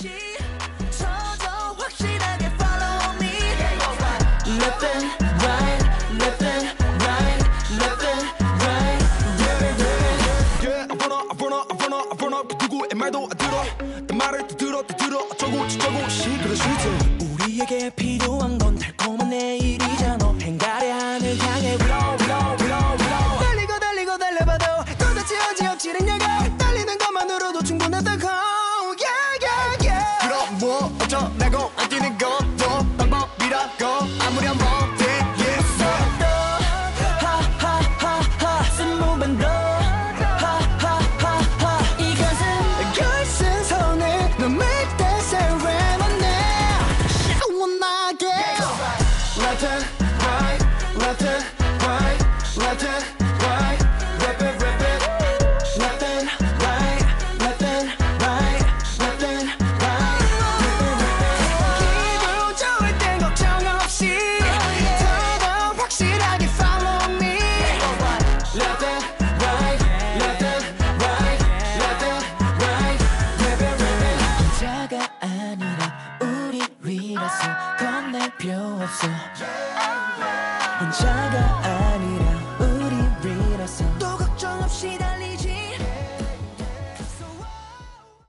없이 서서 확실하게 follow me. Left and right, left and right, left and right. Yeah, I wanna 그 누구의 말도 안 들어. 내 말을 또 들어 조금씩 그래 싫지. 우리에게 필요한 건 달콤한 내일이잖아. 행가래 하늘 향해 blow. 달리고 달려봐도 도대체 어찌없지는냐고. 달리는 것만으로도 충분하다고. 그럼 뭐 어쩌라고 안 뛰는 것도 방법이라고 아무리 한번 얘기했어. 하하하하 스무번 더 하하하하 이것은 결승선에 너 make that sound 시원하게. Left and right, left and right, left and right, rap it, rap it. Left and right, left and right, left and right, 기분 좋을 땐 걱정 없이 더더 확실하게 follow me. Left and right, left and right, left and right, rap it, rap it. 혼자가 아니라 우리라서 겁낼 필요 없어. 혼자가